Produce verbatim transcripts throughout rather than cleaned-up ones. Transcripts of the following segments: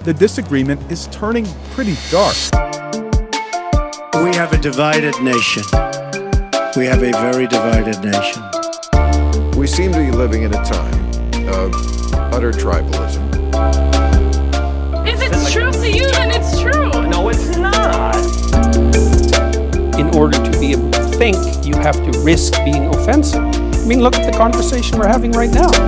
the disagreement is turning pretty dark. We have a divided nation. We have a very divided nation. We seem to be living in a time of utter tribalism. If it's true to you, then it's true. No, it's not. In order to be able to think, you have to risk being offensive. I mean, look at the conversation we're having right now.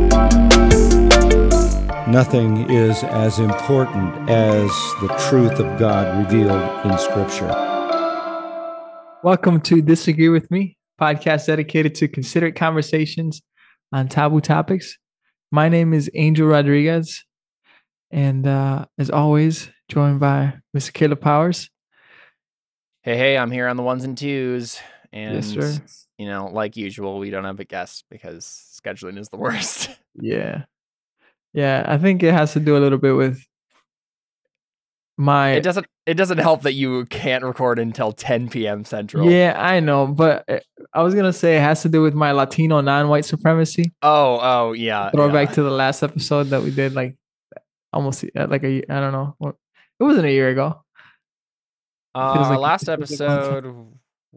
Nothing is as important as the truth of God revealed in Scripture. Welcome to Disagree With Me, podcast dedicated to considerate conversations on taboo topics. My name is Angel Rodriguez, and uh, as always, joined by Mister Caleb Powers. Hey, hey, I'm here on the ones and twos. And, Yes, sir. you know, like usual, we don't have a guest because scheduling is the worst. Yeah. Yeah, I think it has to do a little bit with my... It doesn't It doesn't help that you can't record until ten p.m. Central. Yeah, I know, but I was going to say it has to do with my Latino non-white supremacy. Oh, oh, yeah. Throw yeah. back to the last episode that we did, like, almost, like, a, I don't know. It wasn't a year ago. Uh, our like last it feels like a long time. episode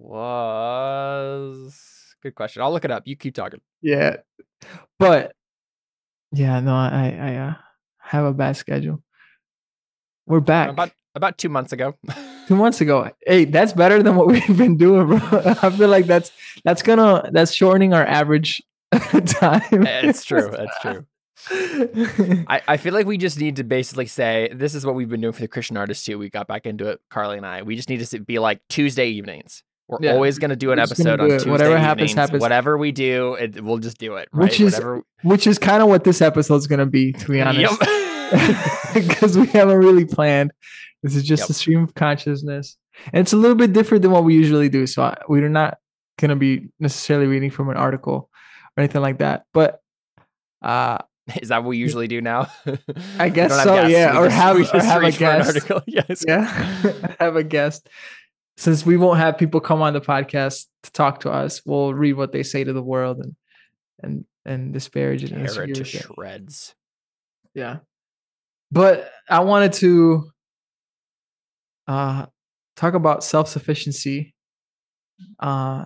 was... Good question. I'll look it up. You keep talking. Yeah, but yeah, no, I I uh, have a bad schedule. We're back About about two months ago. two months ago. Hey, that's better than what we've been doing, bro. I feel like that's that's gonna that's shortening our average time. It's true. That's true. I, I feel like we just need to basically say this is what we've been doing for the Christian artists too. We got back into it, Carly and I. We just need to be like Tuesday evenings. We're Yeah. always going to do an We're just gonna episode do on it. Tuesday Whatever evenings. happens, happens. Whatever we do, it, we'll just do it. Right? Which is Whatever. which is kind of what this episode's gonna be, to be honest, because we haven't really planned. This is just Yep. a stream of consciousness, and it's a little bit different than what we usually do. So I, we're not gonna be necessarily reading from an article or anything like that, but. uh Is that what we usually do now? I We guess don't have so, guests. yeah, We or just- have- we or just have a reach for an guest. article. Yes. Yeah, have a guest. Since we won't have people come on the podcast to talk to us, we'll read what they say to the world and and and disparage it. and Tear it to disagree with it. shreds. Yeah, but I wanted to uh talk about self-sufficiency. Uh,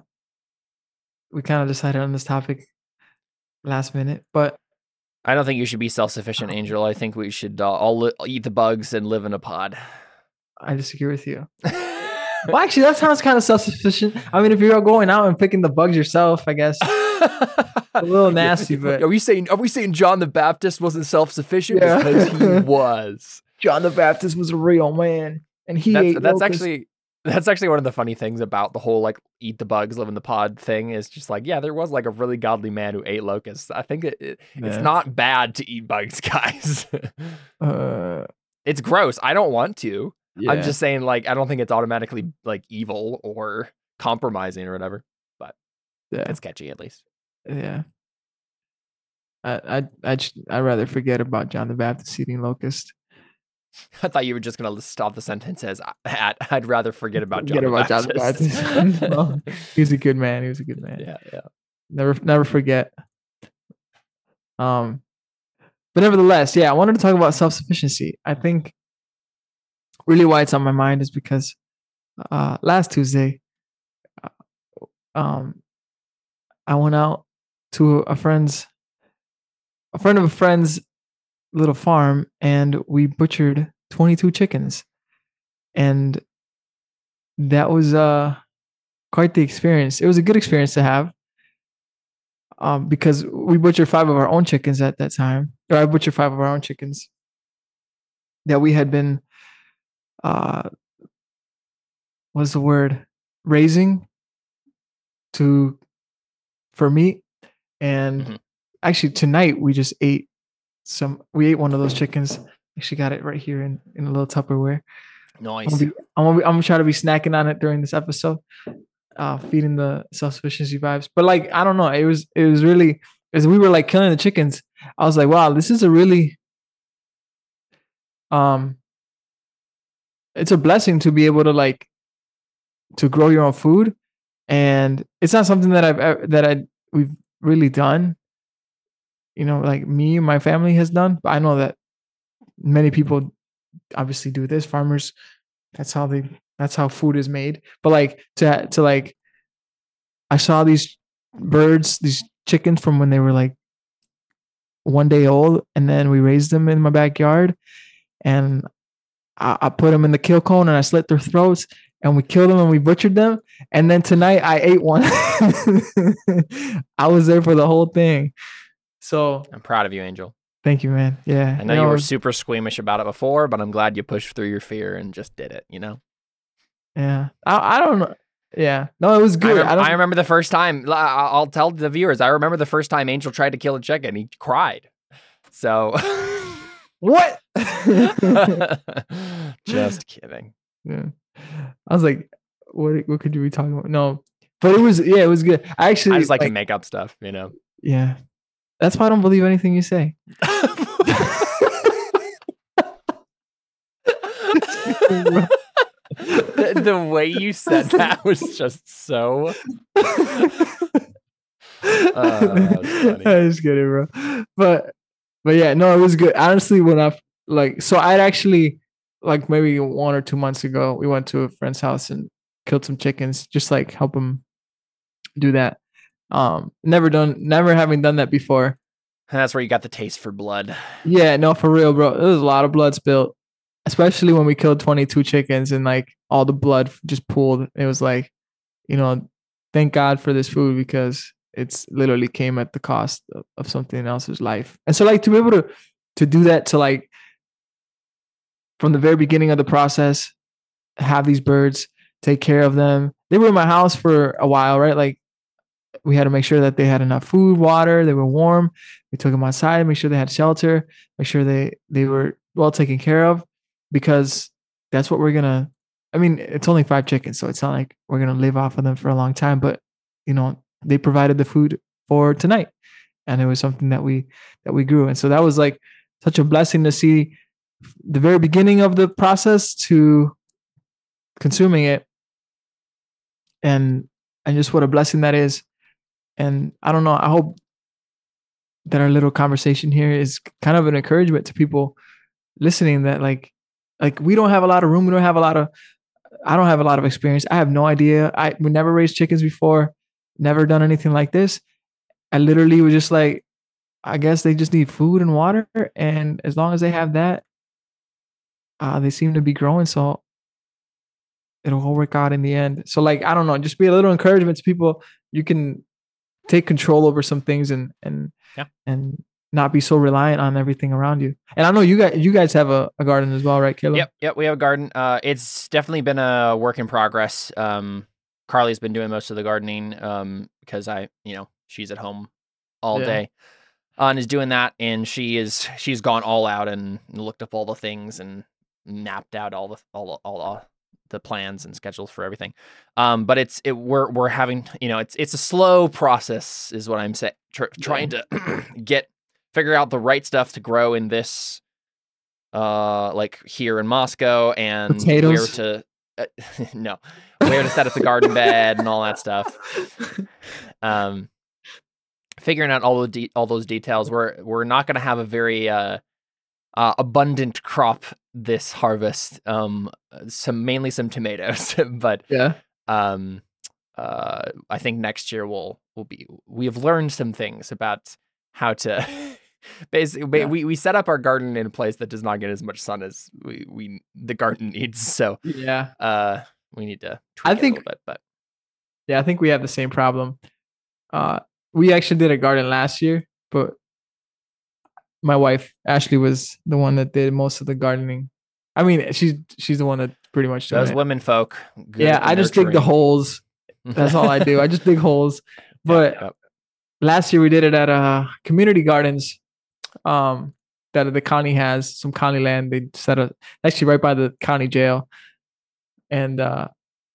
we kind of decided on this topic last minute, but I don't think you should be self-sufficient, Angel. I think we should uh, all li- eat the bugs and live in a pod. I disagree with you. Well, actually, that sounds kind of self-sufficient. I mean, if you're going out and picking the bugs yourself, I guess a little nasty. But Are we saying are we saying John the Baptist wasn't self-sufficient? Yeah. Because he was. John the Baptist was a real man, and he That's, ate that's locusts. actually that's actually one of the funny things about the whole like eat the bugs, live in the pod thing is just like, yeah, there was like a really godly man who ate locusts. I think it, it it's Yeah. not bad to eat bugs, guys. Uh, It's gross. I don't want to. I'm yeah. just saying, like, I don't think it's automatically like evil or compromising or whatever. yeah, It's catchy at least. yeah. I I I I'd rather forget about John the Baptist eating locust. I thought you were just gonna stop the sentence as at, I'd rather forget about John Forget the about John the Baptist. Baptist. No, he was a good man. He was a good man. yeah, yeah. Never never forget. Um, but nevertheless, yeah, I wanted to talk about self-sufficiency. I think really why it's on my mind is because uh, last Tuesday, uh, um, I went out to a friend's, a friend of a friend's little farm, and we butchered twenty-two chickens, and that was uh quite the experience. It was a good experience to have. Um, because we butchered five of our own chickens at that time, or I butchered five of our own chickens that we had been, uh, what's the word, raising to for meat. And Mhm. actually, tonight we just ate some. We ate one of those chickens. Actually, got it right here in, in a little Tupperware. I'm Nice. gonna, be, I'm, gonna be, I'm gonna try to be snacking on it during this episode, uh, feeding the self-sufficiency vibes. But like, I don't know, it was it was really as we were like killing the chickens. I was like, wow, this is a really um, it's a blessing to be able to like to grow your own food, and it's not something that I've ever, that I we've really done. You know, like me and my family has done, but I know that many people obviously do this. Farmers, that's how they that's how food is made. But like to to like I saw these birds, these chickens from when they were like one day old, and then we raised them in my backyard, and I, I put them in the kill cone and I slit their throats, and we killed them and we butchered them. And then tonight I ate one. I was there for the whole thing. So I'm proud of you, Angel. thank you, man. Yeah. I know you were super squeamish about it before, but I'm glad you pushed through your fear and just did it, you know? Yeah. I, I don't know. Yeah. No, it was I, good. rem- I, don't, I remember the first time, I- I'll tell the viewers, I remember the first time Angel tried to kill a chicken. He cried. So. what? Just kidding. Yeah. I was like, what what could you be talking about? No. But it was, yeah, it was good. I actually I just like, like to make up stuff, you know? Yeah. That's why I don't believe anything you say. the, the way you said that was just so. Uh, that was funny. I just kidding, bro. But but yeah, no, it was good. Honestly, when I like, so I'd actually like maybe one or two months ago, we went to a friend's house and killed some chickens, just like help them do that. Um, never done, never having done that before. And that's where you got the taste for blood. Yeah, no, for real, bro. There was a lot of blood spilled, especially when we killed twenty-two chickens and like all the blood just pooled. It was like, you know, thank God for this food because it's literally came at the cost of, of something else's life. And so like to be able to to do that, to like from the very beginning of the process, have these birds, take care of them. They were in my house for a while, right? Like we had to make sure that they had enough food, water, they were warm. We took them outside, make sure they had shelter, make sure they they were well taken care of, because that's what we're gonna. I mean, it's only five chickens, so it's not like we're gonna live off of them for a long time. But you know, they provided the food for tonight, and it was something that we that we grew, and so that was like such a blessing to see the very beginning of the process to consuming it, and and just what a blessing that is. And I don't know, I hope that our little conversation here is kind of an encouragement to people listening that like like we don't have a lot of room, we don't have a lot of I don't have a lot of experience. I have no idea. I we never raised chickens before, never done anything like this. I literally was just like, I guess they just need food and water, and as long as they have that, uh, they seem to be growing. So it'll all work out in the end. So like, I don't know, just be a little encouragement to people. You can take control over some things and and yeah. and not be so reliant on everything around you. And I know you guys you guys have a, a garden as well, right, Caleb? Yep, yep, we have a garden. Uh, it's definitely been a work in progress. Um, Carly's been doing most of the gardening um, because I, you know, she's at home all Yeah. day uh, and is doing that. And she is she's gone all out and looked up all the things and mapped out all the all the, all the the plans and schedules for everything. Um, but it's it we're we're having you know it's it's a slow process is what I'm saying. Tr- trying to get figure out the right stuff to grow in this, uh, like here in Moscow, and Potatoes. where to uh, no where to set up the garden bed and all that stuff. Um, figuring out all the de- all those details. We're we're not going to have a very uh, uh, abundant crop this harvest. Um, some mainly some tomatoes, but Yeah. um, uh, I think next year we'll we'll be we have learned some things about how to basically Yeah. we we set up our garden in a place that does not get as much sun as we we the garden needs. So Yeah. uh, we need to tweak I it think- a little bit, but Yeah, I think we have the same problem. Uh, we actually did a garden last year, but my wife Ashley was the one that did most of the gardening. I mean, she's she's the one that pretty much doing those it. women folk. good Yeah, at I just dig the nurturing. holes. That's all I do. I just dig holes. But Yep, yep. last year we did it at uh community gardens um that the county has, some county land. They set a actually right by the county jail. And uh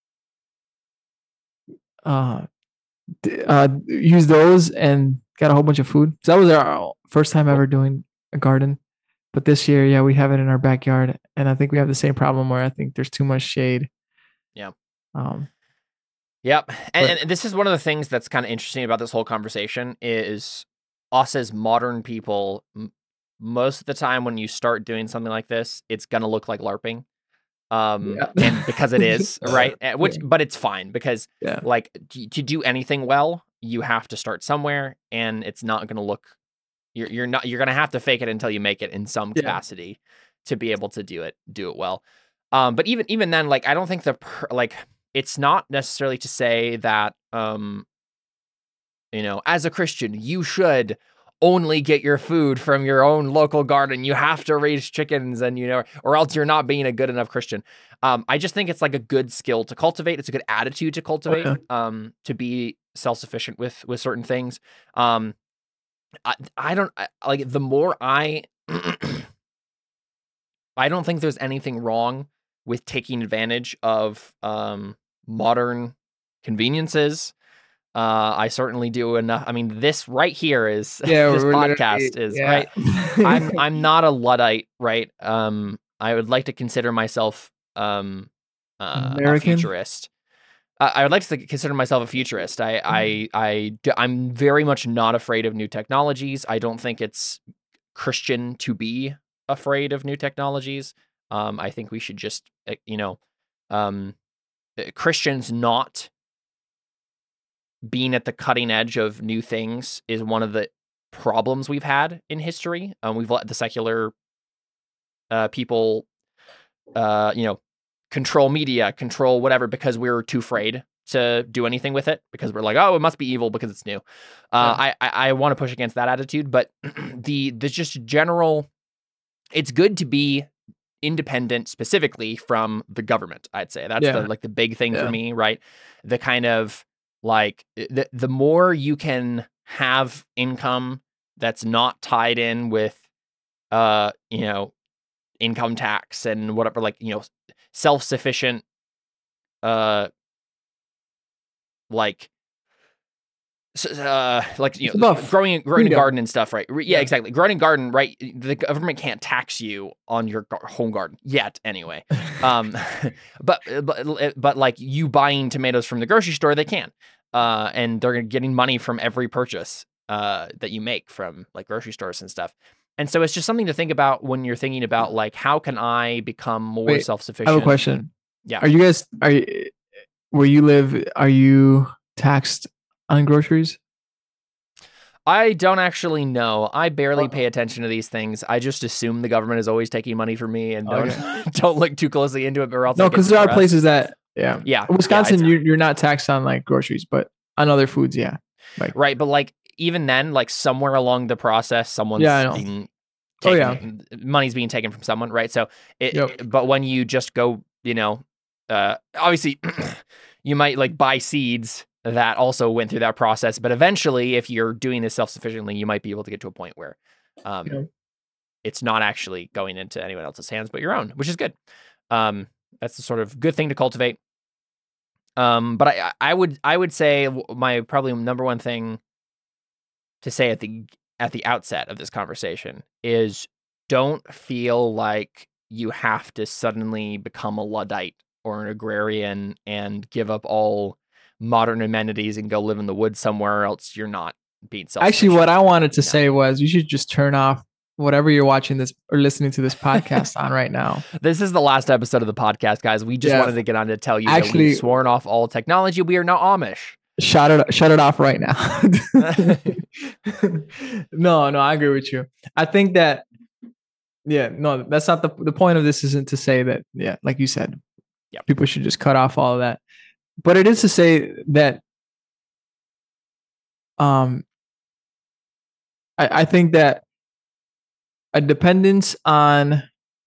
uh, d- uh use those and got a whole bunch of food. So that was our first time ever doing a garden. But this year, yeah, we have it in our backyard, and I think we have the same problem where I think there's too much shade. Yeah. Um. Yep. And, But- and this is one of the things that's kind of interesting about this whole conversation is us as modern people m- most of the time when you start doing something like this, it's gonna look like LARPing. Um, Yeah. and because it is, right? Uh, Which, Yeah. but it's fine because Yeah. like to, to do anything well, you have to start somewhere, and it's not gonna look. You're you're not you're gonna have to fake it until you make it in some Yeah. capacity to be able to do it do it well. Um, but even even then, like I don't think the per, like it's not necessarily to say that um, you know, as a Christian, you should only get your food from your own local garden. You have to raise chickens, and you know, or else you're not being a good enough Christian. Um, I just think it's like a good skill to cultivate. It's a good attitude to cultivate. Okay. Um, to be self-sufficient with with certain things. Um, I I don't I, like the more I. I don't think there's anything wrong with taking advantage of um, modern conveniences. Uh, I certainly do enough. I mean, this right here is Yeah, this we're podcast literally- is yeah. right. I'm I'm not a Luddite, right? Um, I would like to consider myself um, uh, a American? futurist. Uh, I would like to consider myself a futurist. I I I d- I'm very much not afraid of new technologies. I don't think it's Christian to be afraid of new technologies. Um, I think we should just, uh, you know, um, uh, Christians not being at the cutting edge of new things is one of the problems we've had in history. Um, we've let the secular uh, people, uh, you know, control media, control whatever, because we're too afraid to do anything with it, because we're like, oh, it must be evil because it's new. Uh, I I, I want to push against that attitude, but the the just general, it's good to be independent, specifically from the government. I'd say that's Yeah. the like the big thing Yeah. for me, right? The kind of like the the more you can have income that's not tied in with, uh, you know, income tax and whatever, like, you know, self sufficient, uh, like. s- Uh, like you It's know, about growing growing a freedom. garden and stuff, right? Re- Yeah, Yeah. exactly. Growing a garden, right? The government can't tax you on your gar- home garden yet, anyway. Um, but but but like you buying tomatoes from the grocery store, they can, uh, and they're getting money from every purchase uh that you make from like grocery stores and stuff. And so it's just something to think about when you're thinking about like how can I become more Wait, self I sufficient. have a question. Yeah. Are you guys are you, where you live? Are you taxed on groceries? I don't actually know. I barely Oh. pay attention to these things. I just assume the government is always taking money from me and don't Okay. don't look too closely into it, or else I No, get because there are depressed. places that yeah. Yeah, Wisconsin, yeah, you you're not taxed on like groceries, but on other foods, yeah. right. But like even then, like somewhere along the process, someone's Yeah, I know. being Oh, taken, money's being taken from someone, right? So it, Yep. but when you just go, you know, uh, obviously you might like buy seeds that also went through that process, but eventually, if you're doing this self sufficiently, you might be able to get to a point where, um, Yeah. it's not actually going into anyone else's hands but your own, which is good. Um, that's the sort of good thing to cultivate. Um, but I, I would, I would say w- my probably number one thing to say at the at the outset of this conversation is don't feel like you have to suddenly become a Luddite or an agrarian and give up all modern amenities and go live in the woods somewhere else. You're not being self. Actually, what I wanted to No. say was you should just turn off whatever you're watching this or listening to this podcast on right now. This is the last episode of the podcast, guys. We just Yeah. wanted to get on to tell you that Actually- we've sworn off all technology. We are now Amish. Shut it shut it off right now. no, no, I agree with you. I think that yeah, no, that's not the the point of this isn't to say that, yeah, like you said, Yep. people should just cut off all of that. But it is to say that um I, I think that a dependence on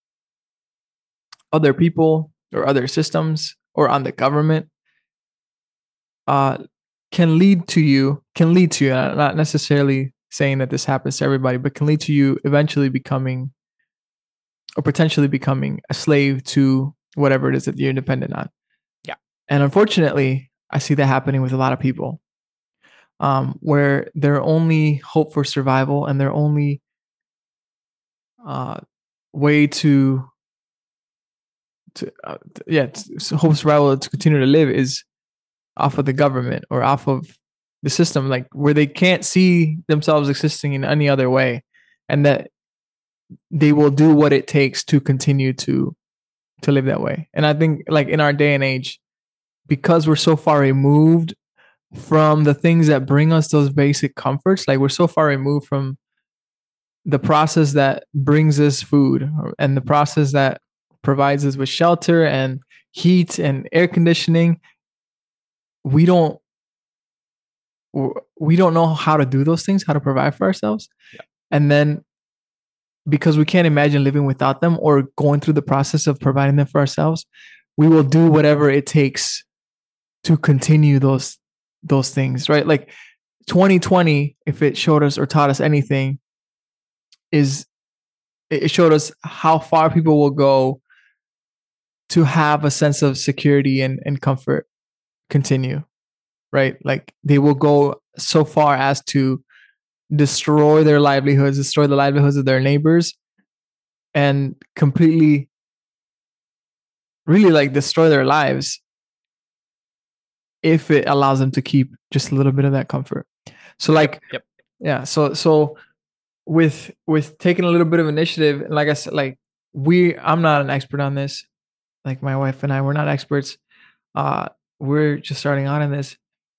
other people or other systems or on the government uh can lead to you can lead to you uh, not necessarily saying that this happens to everybody, but can lead to you eventually becoming or potentially becoming a slave to whatever it is that you're dependent on. Yeah. And unfortunately, I see that happening with a lot of people, um, where their only hope for survival and their only uh, way to to uh, t- yeah t- so hope survival to continue to live is off of the government or off of the system, like where they can't see themselves existing in any other way, and that they will do what it takes to continue to to live that way. And I think like in our day and age, because we're so far removed from the things that bring us those basic comforts, like we're so far removed from the process that brings us food and the process that provides us with shelter and heat and air conditioning, we don't we don't know how to do those things, how to provide for ourselves. Yeah. And then because we can't imagine living without them or going through the process of providing them for ourselves, we will do whatever it takes to continue those those things, right? Like twenty twenty, if it showed us or taught us anything, is it showed us how far people will go to have a sense of security and, and comfort continue, right? Like they will go so far as to destroy their livelihoods, destroy the livelihoods of their neighbors, and completely, really like destroy their lives if it allows them to keep just a little bit of that comfort. So like, Yep. yeah. So, so with, with taking a little bit of initiative, and like I said, like we, I'm not an expert on this. Like my wife and I, we're not experts. Uh, we're just starting out in this.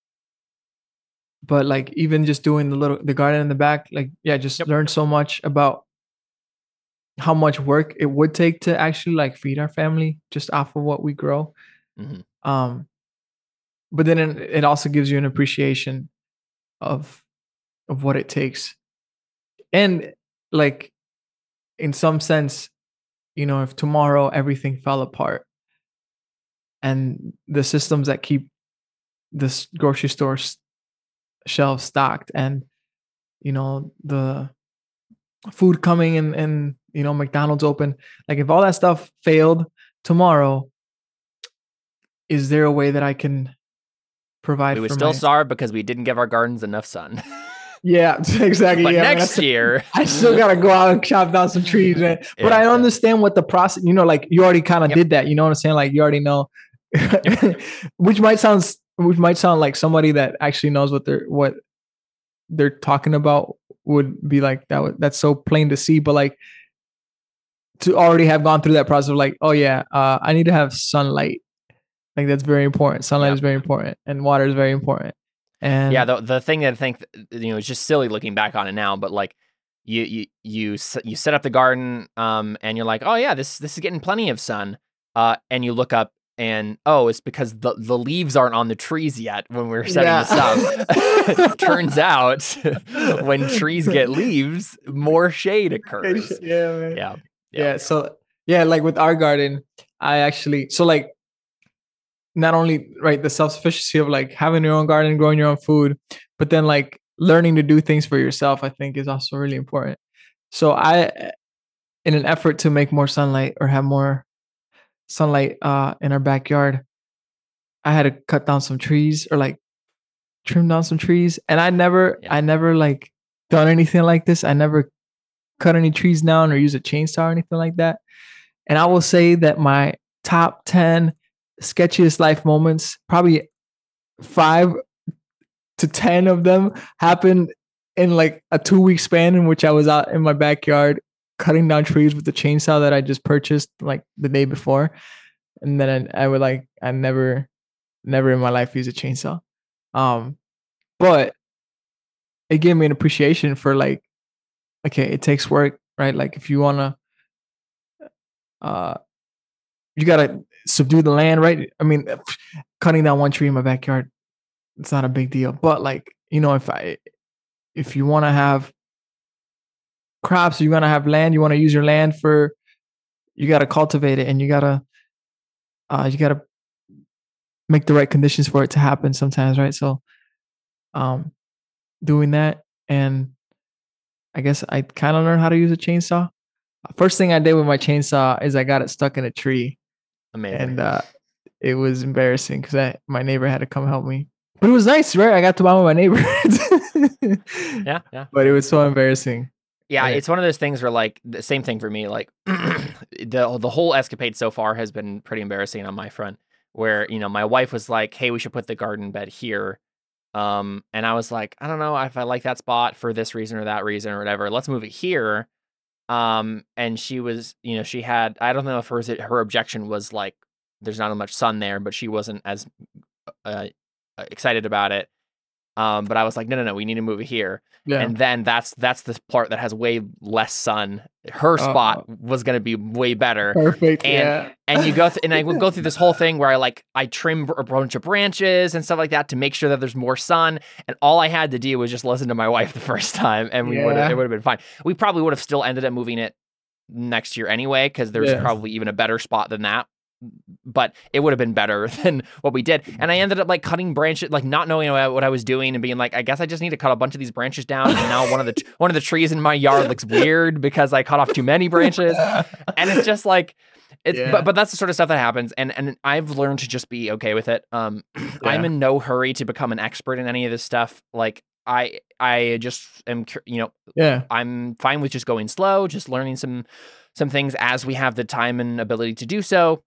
But like even just doing the little the garden in the back, like yeah, just Yep. learned so much about how much work it would take to actually like feed our family just off of what we grow. Mhm. Um, but then it it also gives you an appreciation of of what it takes, and like in some sense, you know, if tomorrow everything fell apart, and the systems that keep this grocery store s- shelves stocked, and you know the food coming and and you know McDonald's open, like if all that stuff failed tomorrow, is there a way that I can provide We would for still my starve because we didn't give our gardens enough sun. yeah exactly But yeah, man, next that's- year, I still gotta go out and chop down some trees, man. But Yeah, I yeah. understand what the process, you know, like you already kind of Yep. did that, you know what I'm saying? Like you already know, which might sound, which might sound like somebody that actually knows what they're, what they're talking about would be like, that would, that's so plain to see. But like to already have gone through that process of like, oh yeah, uh, I need to have sunlight. Like that's very important. Sunlight Yep. is very important and water is very important. And yeah, the the thing that I think you know is just silly looking back on it now, but like you you you s- you set up the garden, um, and you're like, oh yeah, this this is getting plenty of sun, uh, and you look up and oh, it's because the the leaves aren't on the trees yet when we're setting Yeah. this up. Turns out when trees get leaves, more shade occurs. yeah, man. Yeah, yeah so yeah, like with our garden, I actually, so like not only right the self-sufficiency of like having your own garden, growing your own food, but then like learning to do things for yourself, I think is also really important. So I, in an effort to make more sunlight or have more sunlight uh in our backyard, I had to cut down some trees or like trim down some trees. And I never Yeah. I never like done anything like this. I never cut any trees down or use a chainsaw or anything like that. And I will say that my top ten sketchiest life moments, probably five to ten of them happened in like a two week span in which I was out in my backyard cutting down trees with the chainsaw that I just purchased like the day before. And then I, I would like, I never, never in my life use a chainsaw. Um, but it gave me an appreciation for like, okay, it takes work, right? Like if you want to, uh, you got to subdue the land, right? I mean, cutting down one tree in my backyard, it's not a big deal. But like, you know, if I, if you want to have crops, you want to have land, you want to use your land for, you got to cultivate it and you got to, uh, you got to make the right conditions for it to happen sometimes, right? So, um, doing that, and I guess I kind of learned how to use a chainsaw. First thing I did with my chainsaw is I got it stuck in a tree, amazing. and uh, it was embarrassing because my neighbor had to come help me. But it was nice, right? I got to bond with my neighbor. yeah, yeah. But it was so embarrassing. Yeah, Yeah. it's one of those things where like the same thing for me. Like the the whole escapade so far has been pretty embarrassing on my front. Where you know my wife was like, "Hey, we should put the garden bed here," um, and I was like, "I don't know if I like that spot for this reason or that reason or whatever. Let's move it here." Um, and she was, you know, she had, I don't know if hers, her objection was like, there's not as much sun there, but she wasn't as uh, excited about it. Um, but I was like, no, no, no, we need to move it here. Yeah. And then that's that's the part that has way less sun. Her spot Uh, was going to be way better. Perfect. And yeah. and you go th- and I would go through this whole thing where I like I trim a bunch of branches and stuff like that to make sure that there's more sun. And all I had to do was just listen to my wife the first time, and we would Yeah. it would have been fine. We probably would have still ended up moving it next year anyway, because there's Yeah. probably even a better spot than that. But it would have been better than what we did. And I ended up like cutting branches, like not knowing what I was doing and being like, I guess I just need to cut a bunch of these branches down. And now one of the one of the trees in my yard looks weird because I cut off too many branches. And it's just like, it's Yeah. but but that's the sort of stuff that happens. And and I've learned to just be okay with it. Um, I'm in no hurry to become an expert in any of this stuff. Like I I just am, cur- you know, Yeah. I'm fine with just going slow, just learning some some things as we have the time and ability to do so.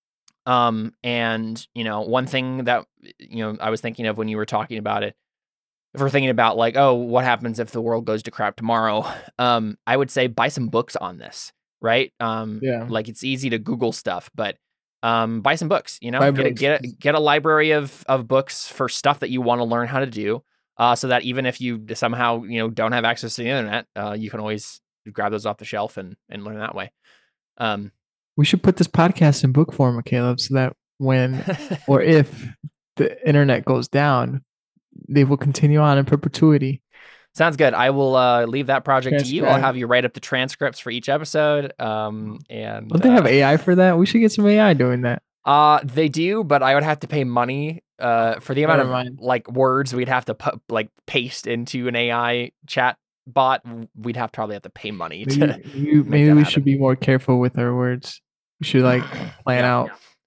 Um, and you know, one thing that, you know, I was thinking of when you were talking about it, if we're thinking about like, oh, what happens if the world goes to crap tomorrow? Um, I would say buy some books on this, right? Um, Yeah. like it's easy to Google stuff, but um, buy some books, you know, Buy get a, books. get a, get a library of, of books for stuff that you want to learn how to do. Uh, so that even if you somehow, you know, don't have access to the internet, uh, you can always grab those off the shelf and, and learn that way. Um, We should put this podcast in book form, Caleb, so that when or if the internet goes down, they will continue on in perpetuity. Sounds good. I will uh, leave that project to you. I'll Transcribe. have you write up the transcripts for each episode. Um, and Don't they have uh, A I for that? We should get some A I doing that. Uh, they do, but I would have to pay money uh, for the amount Never of mind. like words we'd have to put like paste into an A I chat bot. We'd have probably have to pay money to. Maybe, you, make maybe that we happen. should be more careful with our words. We should like plan Yeah. out.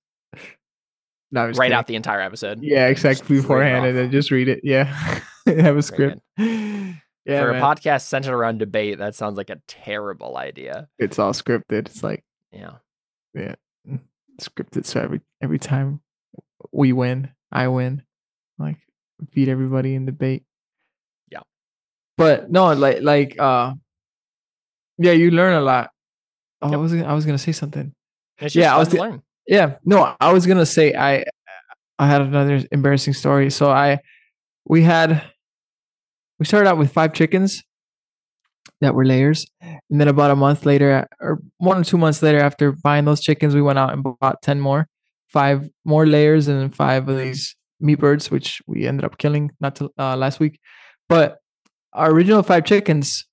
No, I'm just Write kidding. out the entire episode. Yeah, exactly Just read it beforehand, and off. then just read it. Yeah, have a script. Yeah, for man. a podcast centered around debate, that sounds like a terrible idea. It's all scripted. It's like Yeah. yeah, scripted. So every every time we win, I win. Like beat everybody in debate. Yeah. But no, like like uh, yeah, you learn a lot. Oh, I Yep. was gonna- I was gonna say something. It's just Yeah, I fun was to the- learn. Yeah, no, I was gonna say I I had another embarrassing story. So I we had we started out with five chickens that were layers, and then about a month later, or one or two months later, after buying those chickens, we went out and bought ten more, five more layers, and then five of these meat birds, which we ended up killing not to, uh, last week. But our original five chickens,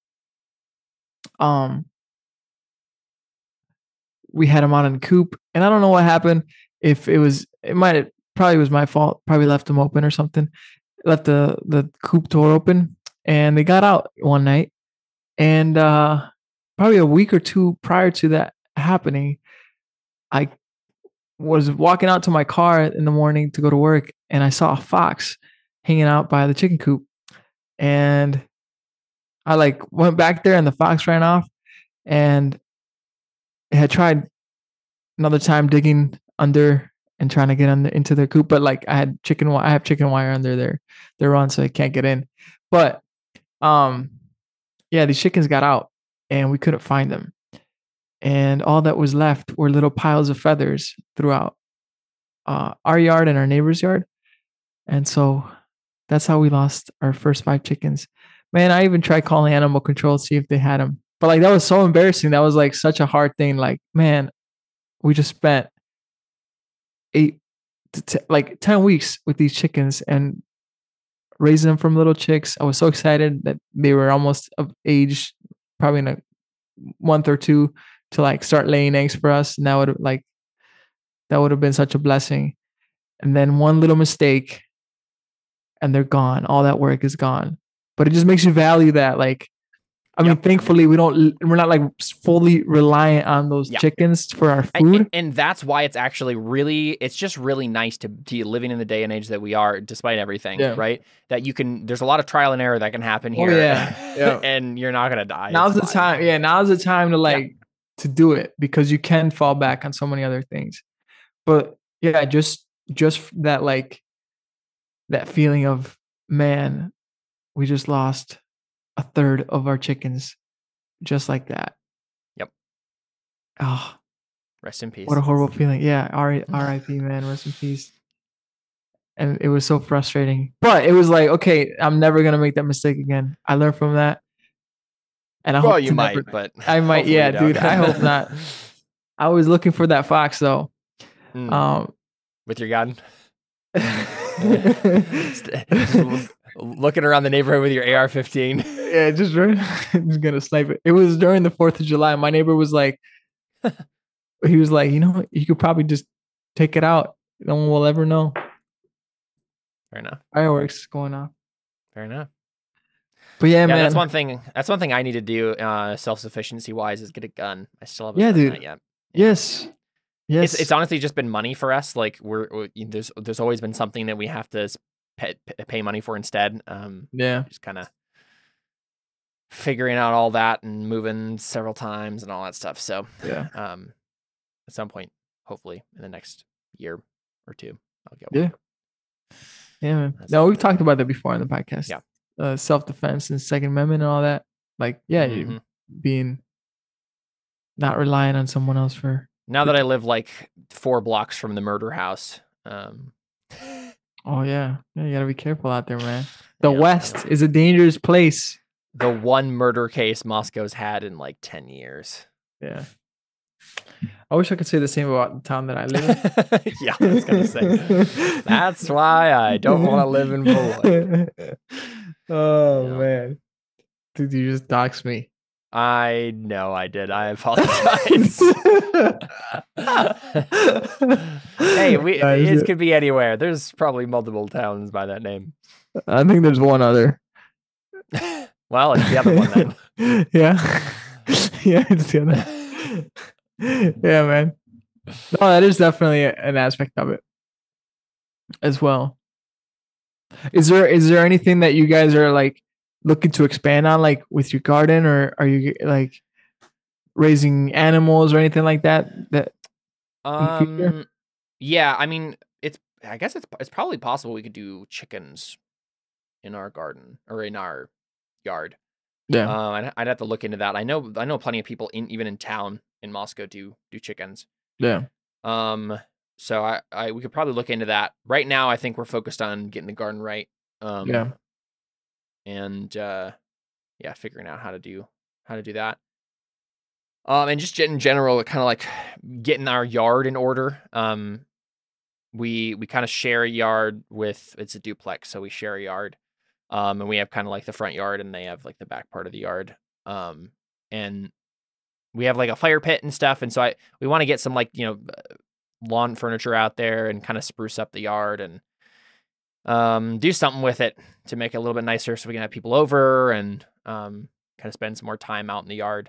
um, we had them out in the coop, and I don't know what happened. If it was, it might have probably was my fault. Probably left them open or something. Left the the coop door open, and they got out one night. And uh, probably a week or two prior to that happening, I was walking out to my car in the morning to go to work, and I saw a fox hanging out by the chicken coop, and I like went back there, and the fox ran off, and I had tried another time digging under and trying to get under into their coop, but like I had chicken, wi- I have chicken wire under their their run, so they can't get in. But um, yeah, these chickens got out, and we couldn't find them, and all that was left were little piles of feathers throughout uh, our yard and our neighbor's yard, and so that's how we lost our first five chickens. Man, I even tried calling animal control to see if they had them. But like that was so embarrassing. That was like such a hard thing. Like, man, we just spent eight to t- like ten weeks with these chickens and raising them from little chicks. I was so excited that they were almost of age, probably in a month or two, to like start laying eggs for us. And that would like that would have been such a blessing. And then one little mistake, and they're gone. All that work is gone. But it just makes you value that. Like, I mean, Yep. thankfully, we don't. We're not like fully reliant on those Yeah. chickens for our I- food. and, and that's why it's actually really, it's just really nice to be living in the day and age that we are, despite everything, Yeah. right? That you can, there's a lot of trial and error that can happen Oh, here. yeah. Yeah. And you're not going to die. Now's It's the fine. time. Yeah, now's the time to like to do it because you can fall back on so many other things. But yeah, just just that like that feeling of man, we just lost a third of our chickens, just like that. oh, Rest in peace. what a horrible feeling. Yeah, R I P man, rest in peace. And it was so frustrating. But it was like, okay, I'm never gonna make that mistake again. I learned from that. And I well, hope you to might, never, but I might, hopefully yeah, you don't. dude. I hope not. I was looking for that fox though. Mm. Um, With your gun, just l- looking around the neighborhood with your A R fifteen. yeah, just right. Just gonna snipe it. It was during the Fourth of July. My neighbor was like, he was like, you know, you could probably just take it out. No one will ever know. Fair enough. Fireworks going off. Fair enough. But yeah, Yeah, man. that's one thing. That's one thing I need to do, uh, self sufficiency wise, is get a gun. I still haven't Yeah, done dude. that yet. Yes. Yes. It's it's honestly just been money for us. Like we're, we there's there's always been something that we have to s- pay, pay money for instead. Um, yeah. just kind of figuring out all that and moving several times and all that stuff. So, Yeah. um, at some point, hopefully in the next year or two, I'll get Yeah. one. Yeah, man. That's No, it. we've talked about that before on the podcast. Yeah. Uh, self defense and Second Amendment and all that. Like, yeah, you Mhm. being not relying on someone else for. Now that I live like four blocks from the murder house, um, Oh yeah, yeah. You gotta be careful out there, man. The Yeah. West is a dangerous place. the one murder case Moscow's had in like ten years. Yeah. I wish I could say the same about the town that I live in. Yeah, I was gonna say. That's why I don't want to live in Beloit. Oh Yeah. man, dude, you just doxed me. I know I did. I apologize. Hey, we That is it it. could be anywhere. There's probably multiple towns by that name. I think there's one other. Well, it's the other one then. Yeah, yeah, it's the other. Yeah, man. No, that is definitely a- an aspect of it as well. Is there is there anything that you guys are like looking to expand on, like with your garden, or are you like raising animals or anything like that? That the future? Um, yeah, I mean, it's. I guess it's it's probably possible we could do chickens in our garden or in our yard. yeah, Um, I'd, I'd have to look into that. I know I know plenty of people in even in town in Moscow do do chickens. yeah, Um, so I, I we could probably look into that. Right now, I think we're focused on getting the garden right. Um, yeah, and uh, yeah, figuring out how to do how to do that. Um, and just in general, kind of like getting our yard in order. Um, we we kind of share a yard with it's a duplex, so we share a yard. Um, and we have kind of like the front yard, and they have like the back part of the yard. Um, and we have like a fire pit and stuff, and so I we want to get some like you know uh, lawn furniture out there and kind of spruce up the yard and um do something with it to make it a little bit nicer, so we can have people over and um kind of spend some more time out in the yard.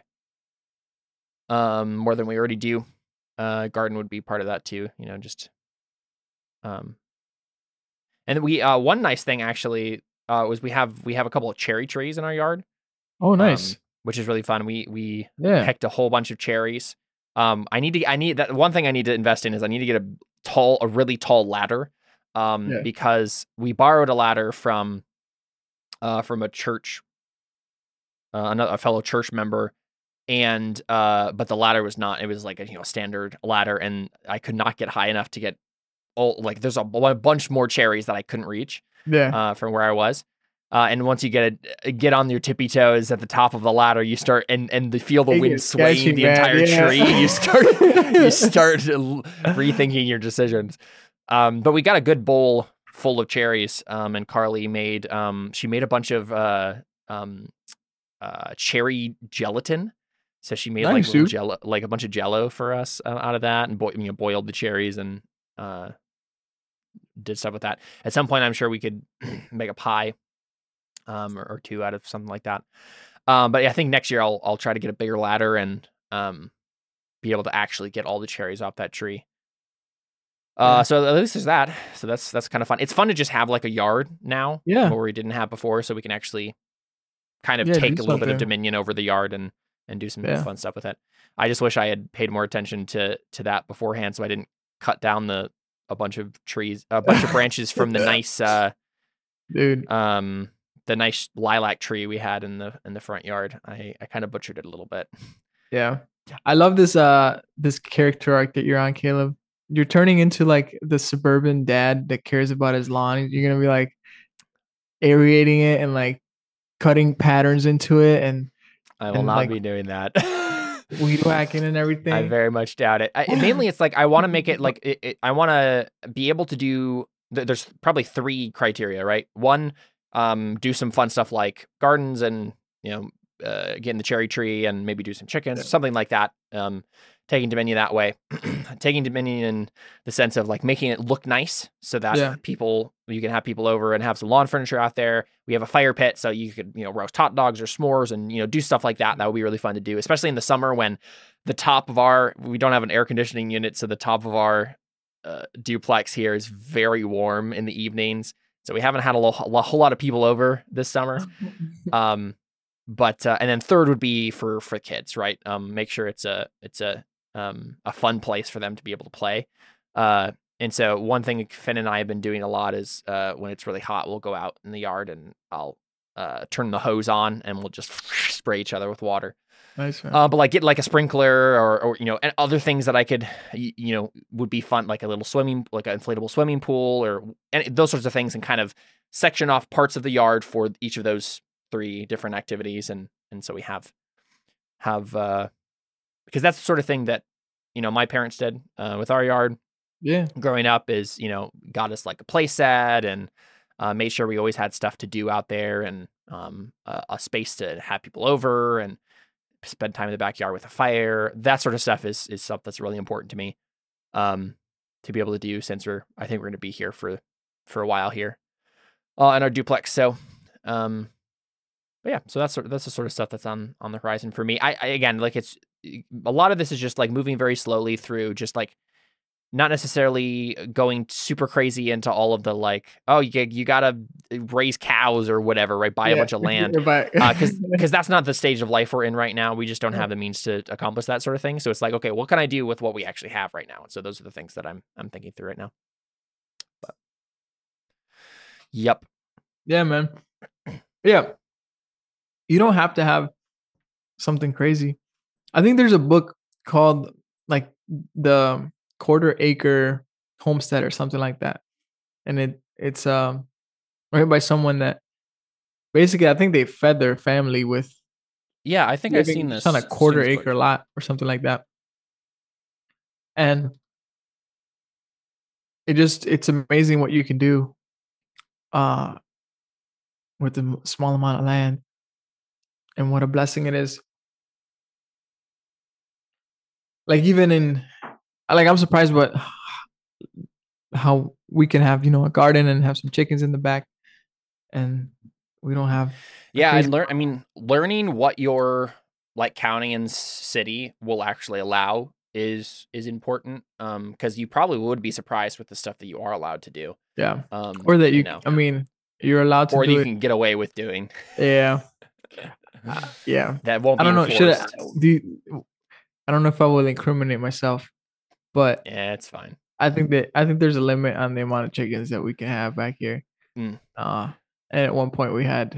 Um, more than we already do. Uh, garden would be part of that too. You know, just um, and we uh one nice thing actually uh was we have we have a couple of cherry trees in our yard. Oh, nice. um, which is really fun. We we Yeah. picked a whole bunch of cherries. Um, I need to I need that one thing I need to invest in is I need to get a tall a really tall ladder. Um, Yeah. because we borrowed a ladder from uh from a church, uh, another a fellow church member, and uh but the ladder was not it was like a you know standard ladder, and I could not get high enough to get all like there's a, bu- bunch more cherries that I couldn't reach Yeah. uh from where I was. Uh, and once you get a, get on your tippy toes at the top of the ladder, you start and and the feel the It wind gets swaying sketchy, the man, entire yeah. tree. You start you start l- rethinking your decisions. Um, but we got a good bowl full of cherries. Um, and Carly made um she made a bunch of uh um uh cherry gelatin. So she made like Nice, little dude. jello, like a bunch of jello for us uh, out of that, and boi- you know boiled the cherries and uh did stuff with that. At some point, I'm sure we could make a pie. Um, or, or two out of something like that. Um, but yeah, I think next year I'll I'll try to get a bigger ladder and um be able to actually get all the cherries off that tree. Uh, Yeah. so at least there's that. So that's that's kind of fun. It's fun to just have like a yard now, Yeah. where we didn't have before, so we can actually kind of Yeah, take a do little bit of something. dominion over the yard and and do some Yeah. fun stuff with it. I just wish I had paid more attention to to that beforehand, so I didn't cut down the a bunch of trees, a bunch of branches from the nice uh Dude. um the nice lilac tree we had in the in the front yard. I I kind of butchered it a little bit. Yeah. I love this uh this character arc that you're on, Caleb. You're turning into like the suburban dad that cares about his lawn. You're gonna be like aerating it and like cutting patterns into it and I will and not like be doing that. weed whacking and everything. I very much doubt it. I, mainly, it's like I want to make it like it, it, I want to be able to do. th- There's probably three criteria, right? One, um, do some fun stuff like gardens and you know, uh, getting the cherry tree and maybe do some chickens, something like that. Um, taking Dominion that way, taking Dominion in the sense of like making it look nice so that Yeah. people you can have people over and have some lawn furniture out there. We have a fire pit, so you could you know roast hot dogs or s'mores and you know do stuff like that. That would be really fun to do, especially in the summer when the top of our we don't have an air conditioning unit, so the top of our uh, duplex here is very warm in the evenings. So we haven't had a, lo- a whole lot of people over this summer. Um, but uh, and then third would be for for kids, right? Um, make sure it's a it's a um a fun place for them to be able to play. Uh, and so one thing Finn and I have been doing a lot is uh when it's really hot, we'll go out in the yard and I'll uh turn the hose on and we'll just spray each other with water. Nice, man. Uh, but like get like a sprinkler or, or you know, and other things that I could, y- you know, would be fun, like a little swimming, like an inflatable swimming pool or and those sorts of things, and kind of section off parts of the yard for each of those three different activities, and and so we have have uh, because that's the sort of thing that you know my parents did uh, with our yard Yeah. growing up. Is you know got us like a play set and uh, made sure we always had stuff to do out there and um, a, a space to have people over and spend time in the backyard with a fire. That sort of stuff is is stuff that's really important to me um, to be able to do since we're I think we're going to be here for for a while here uh, in our duplex. So, um, but yeah, so that's sort- that's the sort of stuff that's on on the horizon for me. I, I again like it's a lot of this is just like moving very slowly through, just like not necessarily going super crazy into all of the like, oh, you g- you gotta raise cows or whatever, right? Buy a Yeah. bunch of land. But- because because that's not the stage of life we're in right now. We just don't have the means to accomplish that sort of thing. So it's like, okay, what can I do with what we actually have right now? And so those are the things that I'm I'm thinking through right now. But yep, Yeah, man. Yeah. You don't have to have something crazy. I think there's a book called like the Quarter Acre Homestead or something like that. And it it's um written by someone that basically I think they fed their family with yeah, I think I've living seen this on a quarter seen this book. acre lot or something like that. And it just it's amazing what you can do uh with a m- small amount of land and what a blessing it is. Like even in like I'm surprised what how we can have, you know, a garden and have some chickens in the back and we don't have Yeah, I crazy- learn. I mean, learning what your like county and s- city will actually allow is is important. Um, because you probably would be surprised with the stuff that you are allowed to do. yeah. Um, Or that you, know, I mean, you're allowed to or that do you it. can get away with doing. Yeah. Uh, yeah. That won't. I Be don't know. Should I enforced. do you, I don't know if I will incriminate myself, but Yeah, it's fine. I think that I think there's a limit on the amount of chickens that we can have back here. Mm. Uh, and at one point we had,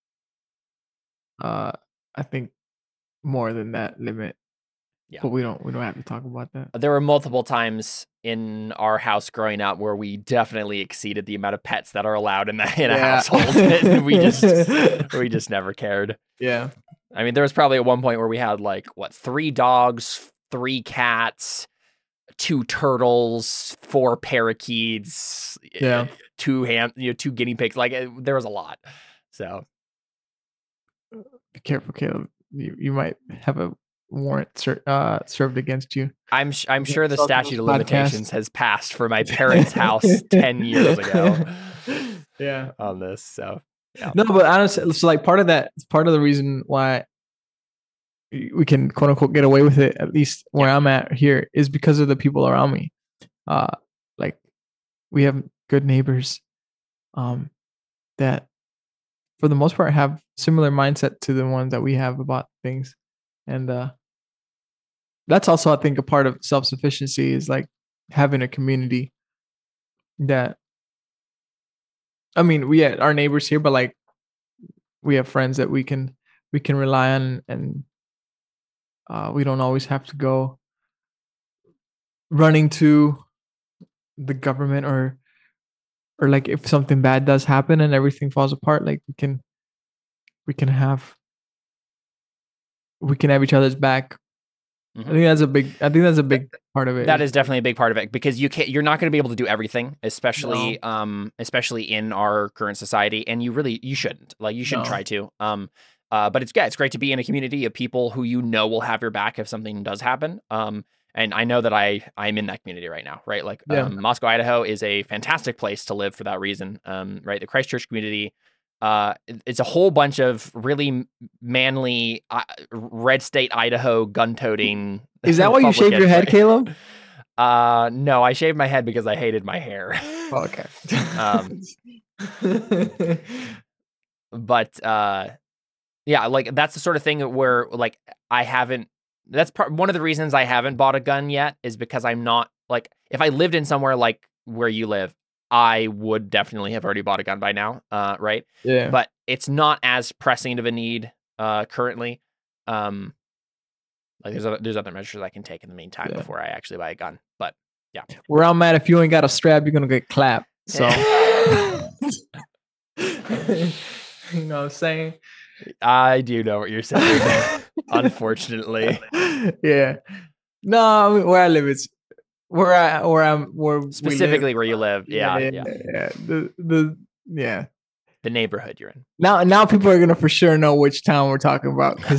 uh, I think more than that limit. Yeah. But we don't we don't have to talk about that. There were multiple times in our house growing up where we definitely exceeded the amount of pets that are allowed in the in a Yeah. household. And we just we just never cared. Yeah. I mean, there was probably at one point where we had like what three dogs, three cats, two turtles, four parakeets, Yeah. two ham, you know, two guinea pigs. Like it, there was a lot. So Be careful, Caleb. You you might have a warrant ser- uh, served against you. I'm sh- I'm sure the Talk about statute of podcast. limitations has passed for my parents' house ten years ago Yeah. on this. So yeah. No, but honestly, so like part of that, part of the reason why we can quote unquote get away with it, at least where I'm at here, is because of the people around me. Uh, like we have good neighbors, um, that for the most part have similar mindset to the ones that we have about things, and uh, that's also I think a part of self sufficiency is like having a community that. I mean, we had our neighbors here, but like we have friends that we can we can rely on and Uh, we don't always have to go running to the government or or like if something bad does happen and everything falls apart, like we can we can have we can have each other's back. I think that's a big. I think that's a big part of it. That is definitely a big part of it because you can't. You're not going to be able to do everything, especially, no. um, especially in our current society, and you really you shouldn't. Like you shouldn't no. try to. Um, uh, but it's yeah, it's great to be in a community of people who you know will have your back if something does happen. Um, and I know that I I'm in that community right now, right? Like yeah. um, Moscow, Idaho is a fantastic place to live for that reason. Um, right, the Christchurch community. Uh, it's a whole bunch of really manly uh, red state Idaho gun-toting. Is that why you shaved your head, right? Caleb? Uh, no, I shaved my head because I hated my hair. Oh, okay. um, but uh, yeah, like that's the sort of thing where like I haven't. That's part one of the reasons I haven't bought a gun yet is because I'm not like if I lived in somewhere like where you live. I would definitely have already bought a gun by now, uh, right? Yeah. But it's not as pressing of a need uh, currently. Um, like there's other, there's other measures I can take in the meantime yeah. before I actually buy a gun. But yeah, where I'm at, if you ain't got a strap, you're gonna get clapped. So, you know what I'm saying? I do know what you're saying. Unfortunately, yeah. No, I mean, where I live, it's. Where I where I'm where specifically where you live, yeah, yeah, yeah, yeah. yeah. The the yeah, the neighborhood you're in. Now now people are gonna for sure know which town we're talking about because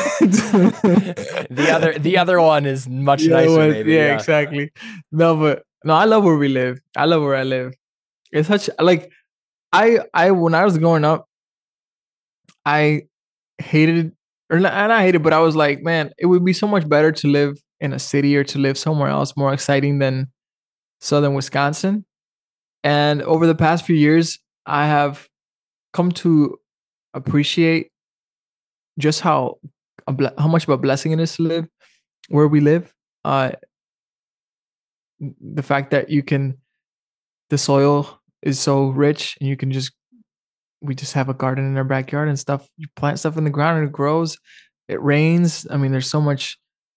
the other the other one is much yeah, nicer. Was, maybe, yeah, yeah, exactly. No, but no, I love where we live. I love where I live. It's such like I I when I was growing up, I hated or not, and I hated, but I was like, man, it would be so much better to live in a city or to live somewhere else more exciting than southern Wisconsin. And over the past few years, I have come to appreciate just how how much of a blessing it is to live where we live. Uh, the fact that you can, the soil is so rich, and you can just we just have a garden in our backyard and stuff. You plant stuff in the ground and it grows. It rains. I mean, there's so much.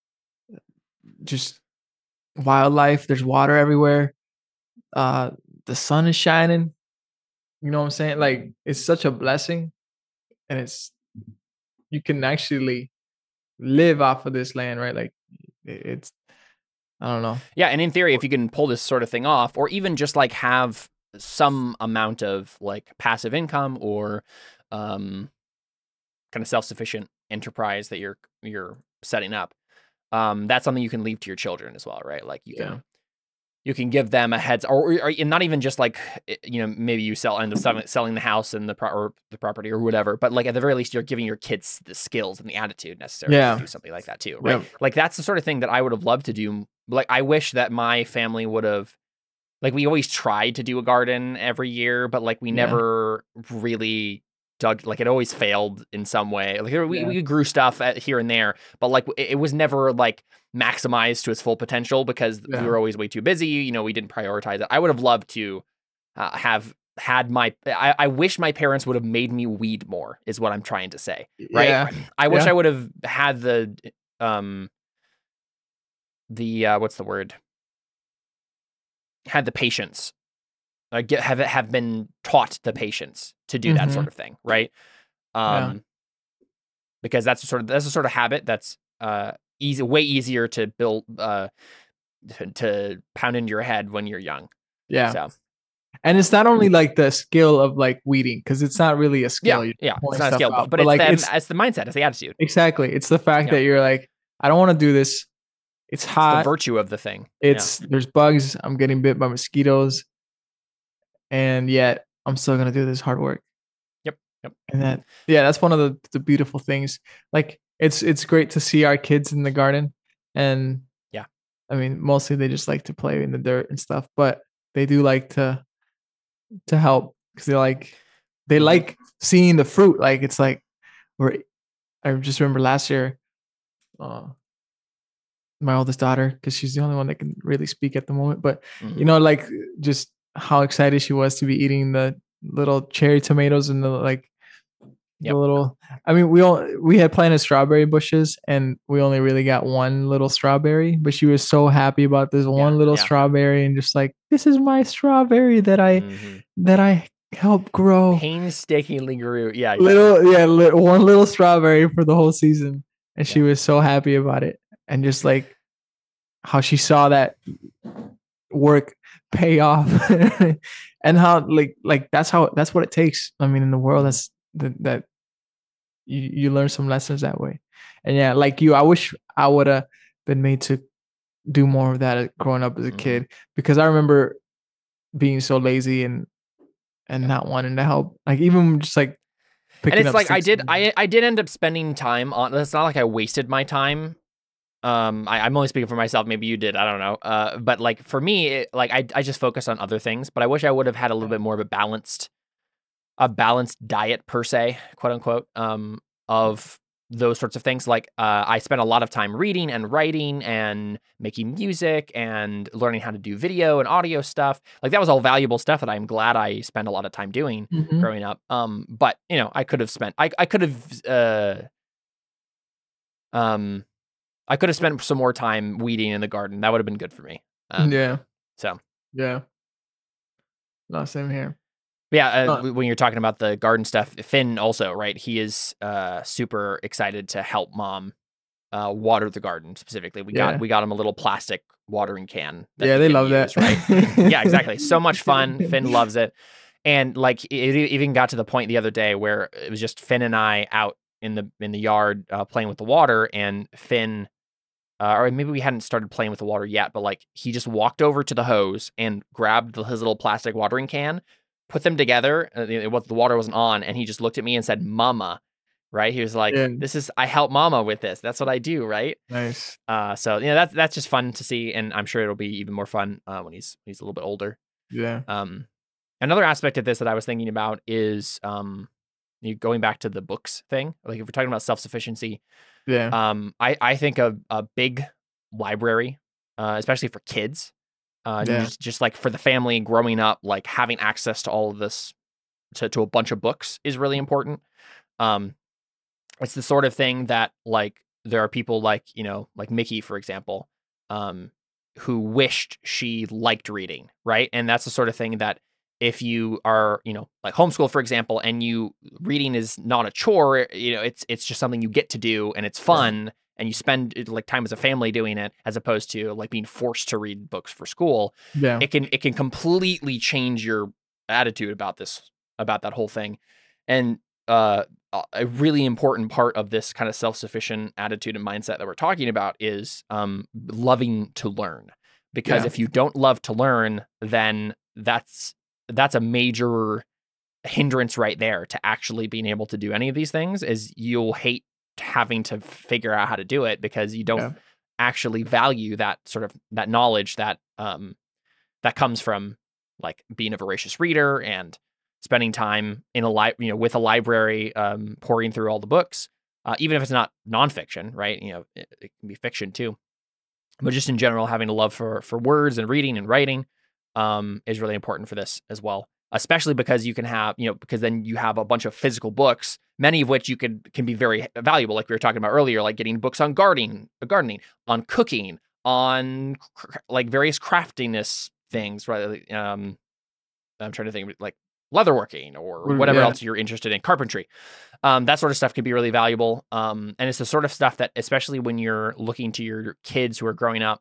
Just wildlife. There's water everywhere. Uh, the sun is shining. You know what I'm saying? Like it's such a blessing, and it's you can actually live off of this land, right? Like it's I don't know. Yeah, and in theory, if you can pull this sort of thing off, or even just like have some amount of like passive income or um, kind of self-sufficient enterprise that you're you're setting up. Um, that's something you can leave to your children as well, right? Like you can, yeah. you can give them a heads, or, or, or not even just like, you know, maybe you sell end up selling, selling the house and the pro- or the property or whatever. But like at the very least, you're giving your kids the skills and the attitude necessary yeah. to do something like that too, right? Yep. Like that's the sort of thing that I would have loved to do. Like I wish that my family would have, like we always tried to do a garden every year, but like we yeah. never really. Dug like it always failed in some way. Like we, yeah. we grew stuff at, here and there, but like it, it was never like maximized to its full potential because yeah. we were always way too busy. You know, we didn't prioritize it. I would have loved to uh, have had my. I, I wish my parents would have made me weed more. Is what I'm trying to say, right? Yeah. I wish yeah. I would have had the um the uh, what's the word? Had the patience. Uh, get, have have been taught the patience to do that mm-hmm. sort of thing, right? Um, yeah. Because that's a sort of that's a sort of habit that's uh easy, way easier to build, uh, to, to pound into your head when you're young. Yeah, so. And it's not only like the skill of like weeding because it's not really a skill. Yeah, yeah, it's not a stuff skill, out, but, but it's, like the, it's it's the mindset, it's the attitude. Exactly, it's the fact Yeah. that you're like, I don't want to do this. It's It's hot. the virtue of the thing. It's there's bugs. I'm getting bit by mosquitoes, and yet I'm still gonna do this hard work. Yep. Yep. And that, yeah, that's one of the, the beautiful things. Like it's it's great to see our kids in the garden, and yeah, I mean, mostly they just like to play in the dirt and stuff, but they do like to to help because they like they like seeing the fruit. Like it's like we're. I just remember last year, uh, my oldest daughter, because she's the only one that can really speak at the moment. But Mhm. you know, like just how excited she was to be eating the little cherry tomatoes and the like The Yep. little, I mean, we all we had planted strawberry bushes, and we only really got one little strawberry. But she was so happy about this one little yeah. strawberry, and just like, this is my strawberry that I Mhm. that I helped grow. Painstakingly grew. Yeah. exactly. Little, yeah, li- one little strawberry for the whole season, and she was so happy about it, and just like how she saw that work pay off, and how like like that's how that's what it takes. I mean, in the world, that's that that you you learn some lessons that way. And yeah, like you, I wish I would have been made to do more of that growing up as a Mhm. kid, because I remember being so lazy and and not wanting to help. Like even just like picking And it's up like I sticks did and- I I did end up spending time on. It's not like I wasted my time. Um, I, I'm only speaking for myself. Maybe you did. I don't know. Uh, but like for me, it, like I I just focused on other things. But I wish I would have had a little bit more of a balanced, a balanced diet per se, quote unquote, um, of those sorts of things. Like uh, I spent a lot of time reading and writing and making music and learning how to do video and audio stuff. Like that was all valuable stuff that I'm glad I spent a lot of time doing Mhm. growing up. Um, but you know, I could have spent. I I could have. Uh, um. I could have spent some more time weeding in the garden. That would have been good for me. Um, yeah, So, yeah. No, same here. yeah, uh, Uh, w- when you're talking about the garden stuff, Finn also, right? He is uh, super excited to help mom uh, water the garden specifically. We Yeah. got we got him a little plastic watering can. that Yeah, he they can love use, that. right? Yeah, exactly. So much fun. Finn loves it. And like it e- even got to the point the other day where it was just Finn and I out in the in the yard uh, playing with the water, and Finn. Uh, or maybe we hadn't started playing with the water yet, but like he just walked over to the hose and grabbed the, his little plastic watering can, put them together. Uh, it, was- the water wasn't on, and he just looked at me and said, "Mama," right? He was like, Yeah. "This is I help Mama with this. That's what I do, right?" Nice. Uh, so you know that's that's just fun to see, and I'm sure it'll be even more fun uh, when he's he's a little bit older. Yeah. Um, another aspect of this that I was thinking about is um, you going back to the books thing. Like if we're talking about self sufficiency. Yeah. Um, I, I think a, a big library, uh, especially for kids, uh, Yeah. just, just like for the family growing up, like having access to all of this, to, to a bunch of books is really important. Um, it's the sort of thing that like there are people like, you know, like Mickey, for example, um, who wished she liked reading, right? And that's the sort of thing that if you are, you know, like homeschool, for example, and you reading is not a chore, you know, it's it's just something you get to do and it's fun and you spend like time as a family doing it as opposed to like being forced to read books for school. Yeah. It can it can completely change your attitude about this about that whole thing. And uh a really important part of this kind of self-sufficient attitude and mindset that we're talking about is um loving to learn. Because Yeah. if you don't love to learn, then that's that's a major hindrance right there to actually being able to do any of these things. Is you'll hate having to figure out how to do it because you don't Yeah. actually value that sort of that knowledge that um that comes from like being a voracious reader and spending time in a li- you know with a library, um pouring through all the books, uh, even if it's not nonfiction, right? You know, it, it can be fiction too, but just in general having a love for for words and reading and writing um is really important for this as well, especially because you can have, you know, because then you have a bunch of physical books, many of which you could can be very valuable, like we were talking about earlier, like getting books on gardening gardening on cooking, on cr- like various craftiness things, right? um I'm trying to think of like leatherworking or Mm, whatever yeah. else you're interested in, carpentry. Um, that sort of stuff can be really valuable. Um, and it's the sort of stuff that, especially when you're looking to your kids who are growing up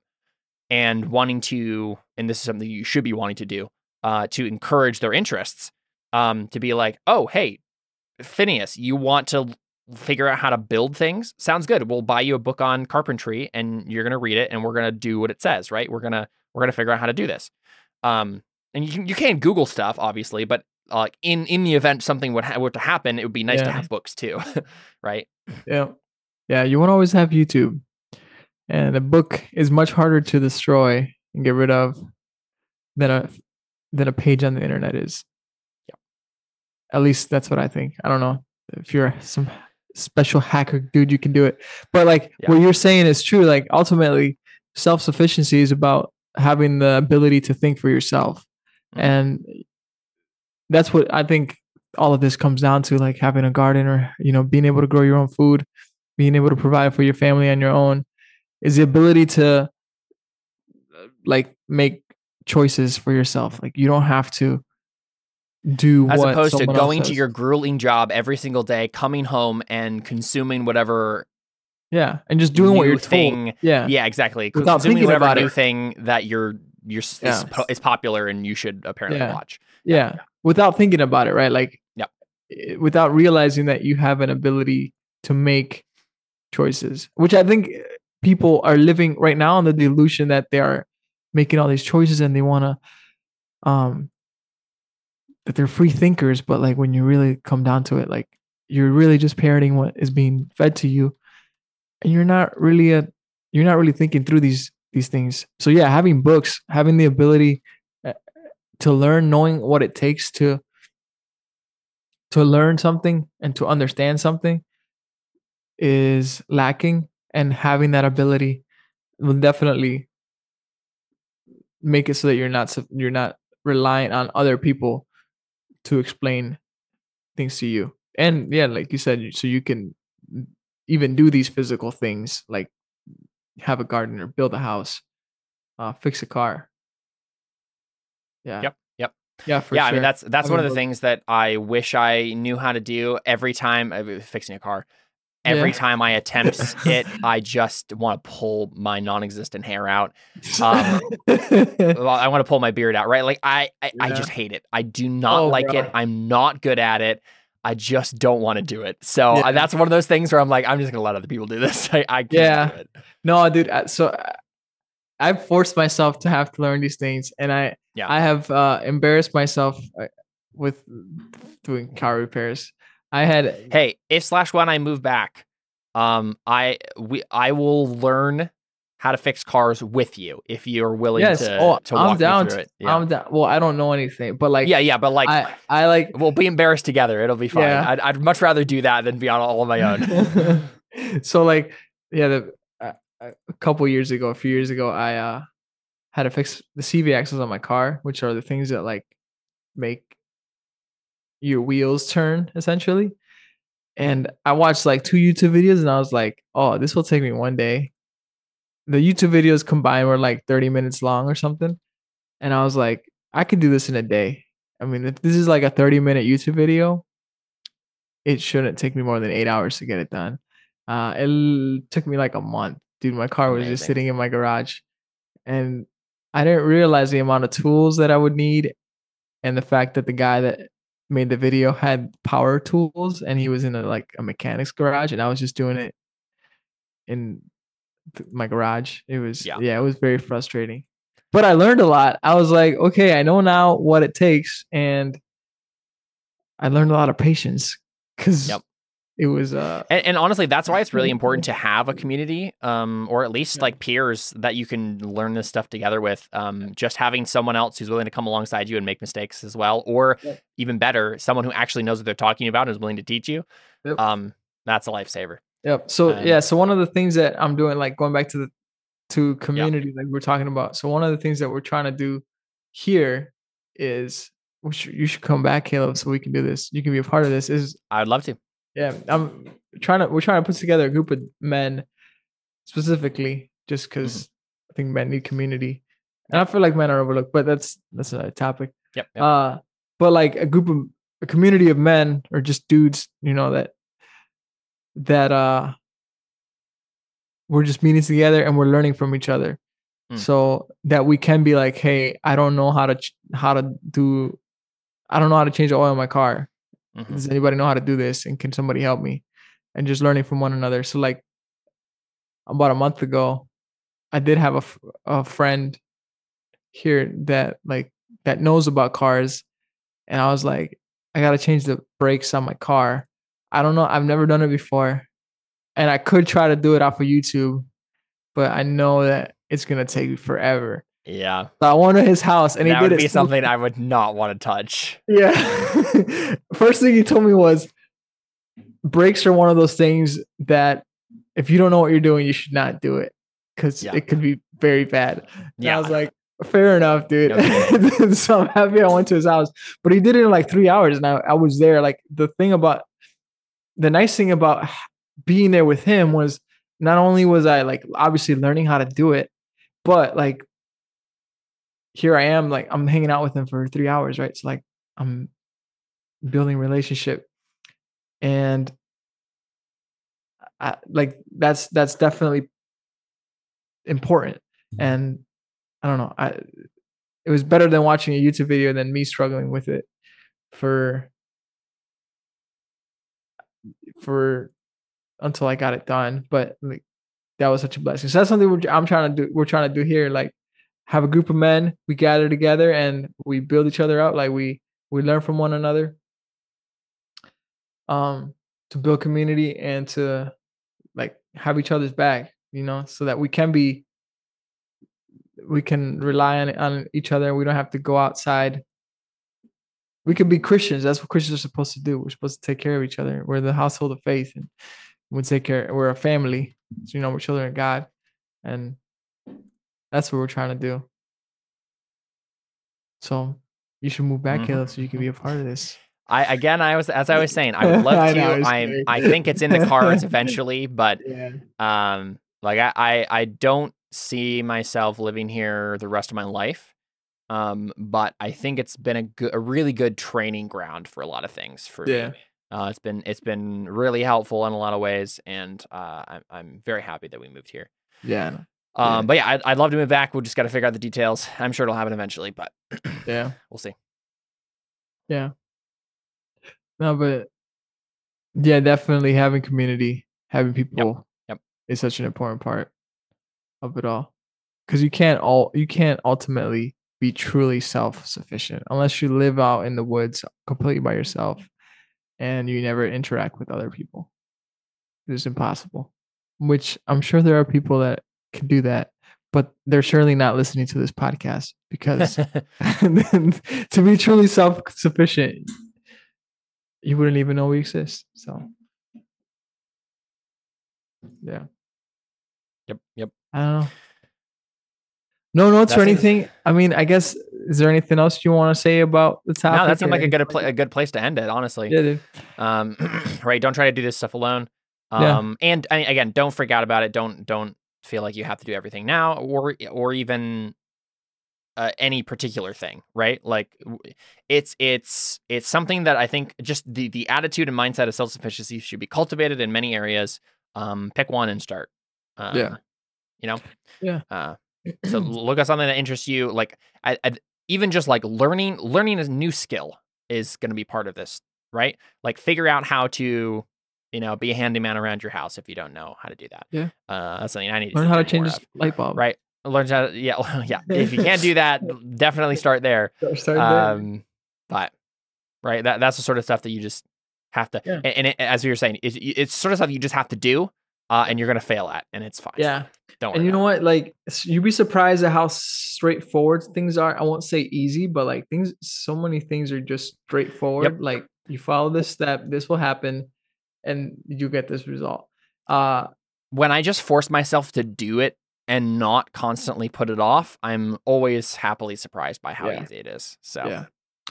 and wanting to, and this is something you should be wanting to do, uh, to encourage their interests, um, to be like, oh, hey, Phineas, you want to figure out how to build things? Sounds good. We'll buy you a book on carpentry and you're going to read it and we're going to do what it says, right? We're going to, we're going to figure out how to do this. Um, and you can, you can Google stuff, obviously, but uh, like in, in the event something would ha- were to happen, it would be nice to Yeah. have books too, right? Yeah. Yeah. You won't always have YouTube. And a book is much harder to destroy and get rid of than a than a page on the internet is. Yeah. At least that's what I think. I don't know if you're some special hacker dude, you can do it. But like Yeah. what you're saying is true. Like ultimately, self-sufficiency is about having the ability to think for yourself. Mhm. And that's what I think all of this comes down to, like having a garden, or, you know, being able to grow your own food, being able to provide for your family on your own, is the ability to like make choices for yourself. Like you don't have to do As what opposed to someone else going to says. your grueling job every single day, coming home and consuming whatever Yeah, and just doing what new you're thing. told. Yeah, Yeah, exactly. Without Consuming thinking whatever about new it. thing that you're you're s- Yeah. is, po- is popular and you should apparently Yeah. watch. yeah, without thinking about it, right? Like, Yep. eh, without realizing that you have an ability to make choices, which I think eh, people are living right now in the delusion that they are making all these choices and they want to, um, that they're free thinkers. But like when you really come down to it, like you're really just parroting what is being fed to you, and you're not really a, you're not really thinking through these these things. So yeah, having books, having the ability uh, to learn, knowing what it takes to to learn something and to understand something is lacking, and having that ability will definitely make it so that you're not suf- you're not reliant on other people to explain things to you. And yeah, like you said, so you can even do these physical things like have a garden or build a house, uh, fix a car. Yeah. Yep. Yep. Yeah. For yeah, sure. I mean that's that's Having one of the books. things that I wish I knew how to do every time uh, fixing a car. Every Yeah. time I attempt it, I just want to pull my non-existent hair out. Um, Well, I want to pull my beard out, right? Like I, I, I Yeah. just hate it. I do not Oh, like bro. it. I'm not good at it. I just don't want to do it. So Yeah. uh, that's one of those things where I'm like, I'm just gonna let other people do this. I, I can't Yeah. do it. No, dude. I- So I- I've forced myself to have to learn these things, and I Yeah. I have uh, embarrassed myself uh, with doing car repairs. I had Hey, if slash when I move back, um, I we I will learn how to fix cars with you if you're willing yes. to Oh, to I'm walk down. me through To, it. Yeah. I'm down. Well, I don't know anything, but like yeah, yeah, but like I I like we'll be embarrassed together. It'll be fine. Yeah. I'd, I'd much rather do that than be on all on my own. So like yeah, the, uh, a couple years ago, a few years ago, I uh had to fix the C V axles on my car, which are the things that like make your wheels turn essentially. And I watched like two YouTube videos, and I was like, oh, this will take me one day. The YouTube videos combined were like thirty minutes long or something. And I was like, I could do this in a day. I mean, if this is like a thirty minute YouTube video, it shouldn't take me more than eight hours to get it done. Uh, it l- took me like a month. Dude, my car was just Amazing. sitting in my garage. And I didn't realize the amount of tools that I would need, and the fact that the guy that made the video had power tools, and he was in a like a mechanic's garage, and I was just doing it in th- my garage. It was Yeah. yeah, it was very frustrating. But I learned a lot. I was like, okay, I know now what it takes, and I learned a lot of patience because Yep. it was uh And, and honestly, that's why it's really important to have a community, um, or at least Yeah. like peers that you can learn this stuff together with. Um, just having someone else who's willing to come alongside you and make mistakes as well, or Yep. even better, someone who actually knows what they're talking about and is willing to teach you. Yep. Um, that's a lifesaver. Yep. So Um, yeah, so one of the things that I'm doing, like going back to the to community, like we're talking about. So one of the things that we're trying to do here is, which you should come back, Caleb, so we can do this. You can be a part of this. Is I would love to. yeah, I'm trying to we're trying to put together a group of men specifically, just because I think men need community, and I feel like men are overlooked. But that's that's a topic. Yep. yep. Uh, but like a group of a community of men, or just dudes, you know, that that uh we're just meeting together and we're learning from each other, Mm. so that we can be like, hey, I don't know how to ch- how to do, I don't know how to change the oil in my car. Mhm. Does anybody know how to do this? And can somebody help me? And just learning from one another. So like about a month ago, I did have a, f- a friend here that like that knows about cars, and I was like, I gotta change the brakes on my car. I don't know. I've never done it before, and I could try to do it off of YouTube, but I know that it's gonna take forever. Yeah. So I went to his house, and that he would did be it so something I would not want to touch. Yeah. First thing he told me was brakes are one of those things that if you don't know what you're doing, you should not do it because Yeah. it could be very bad. And Yeah. I was like, Fair enough, dude. No So I'm happy I went to his house, but he did it in like three hours, and I, I was there. Like the thing about the nice thing about being there with him was not only was I like obviously learning how to do it, but like here I am, like I'm hanging out with him for three hours, right? So like I'm building relationship, and I, like that's that's definitely important. And I don't know, I it was better than watching a YouTube video than me struggling with it for for until I got it done. But like that was such a blessing. So that's something we're, I'm trying to do. We're trying to do here, like have a group of men. We gather together and we build each other up. Like we we learn from one another. Um, to build community and to like have each other's back, you know, so that we can be, we can rely on on each other. We don't have to go outside. We can be Christians. That's what Christians are supposed to do. We're supposed to take care of each other. We're the household of faith, and we take care. We're a family. So, you know, we're children of God, and that's what we're trying to do. So you should move back, Mhm. Caleb, so you can be a part of this. I again, I was as I was saying, I would love I to. know, it's I great. I think it's in the cards eventually, but Yeah. um, like I, I I don't see myself living here the rest of my life. Um, but I think it's been a good, a really good training ground for a lot of things for Yeah. me. Uh, it's been it's been really helpful in a lot of ways, and uh, I'm I'm very happy that we moved here. Yeah. I know. Um, Yeah. but yeah, I'd, I'd love to move back. We'll just got to figure out the details. I'm sure it'll happen eventually, but Yeah. we'll see. Yeah. No, but yeah, definitely having community, having people Yep. is such an important part of it all. Because you can't all you can't ultimately be truly self-sufficient unless you live out in the woods completely by yourself and you never interact with other people. It's impossible. Which I'm sure there are people that can do that, but they're surely not listening to this podcast because to be truly self-sufficient, you wouldn't even know we exist. So, yeah, Yep. Yep. I don't know. No notes or That seems- anything. I mean, I guess, is there anything else you want to say about the topic? No, that seemed or like a good anything? pla- a good place to end it, honestly. Yeah, dude. Um, right. Don't try to do this stuff alone. Yeah. Um, and I mean, again, don't freak out about it. Don't don't feel like you have to do everything now, or or even uh, any particular thing, right? Like w- it's it's it's something that I think just the the attitude and mindset of self sufficiency should be cultivated in many areas. Um, pick one and start. Um, Yeah. You know. Yeah. Uh, so look at something that interests you, like I, I, even just like learning learning a new skill is going to be part of this, right? Like figure out how to, you know, be a handyman around your house if you don't know how to do that. Yeah. Uh, that's something I need to Learn do how to more change this of, light bulb. right? Learn how to, yeah, yeah. If you can't do that, definitely start there. Start there. Um, but right, that that's the sort of stuff that you just have to, Yeah. and, and it, as we were saying, it's, it's sort of stuff you just have to do, uh, and you're gonna fail at, and it's fine. Yeah. Don't worry. And you know about what? Like, s- you'd be surprised at how straightforward things are. I won't say easy, but like things, so many things are just straightforward. Like, you follow this step, this will happen, and you get this result. Uh, When I just force myself to do it and not constantly put it off, I'm always happily surprised by how Yeah. easy it is. So yeah.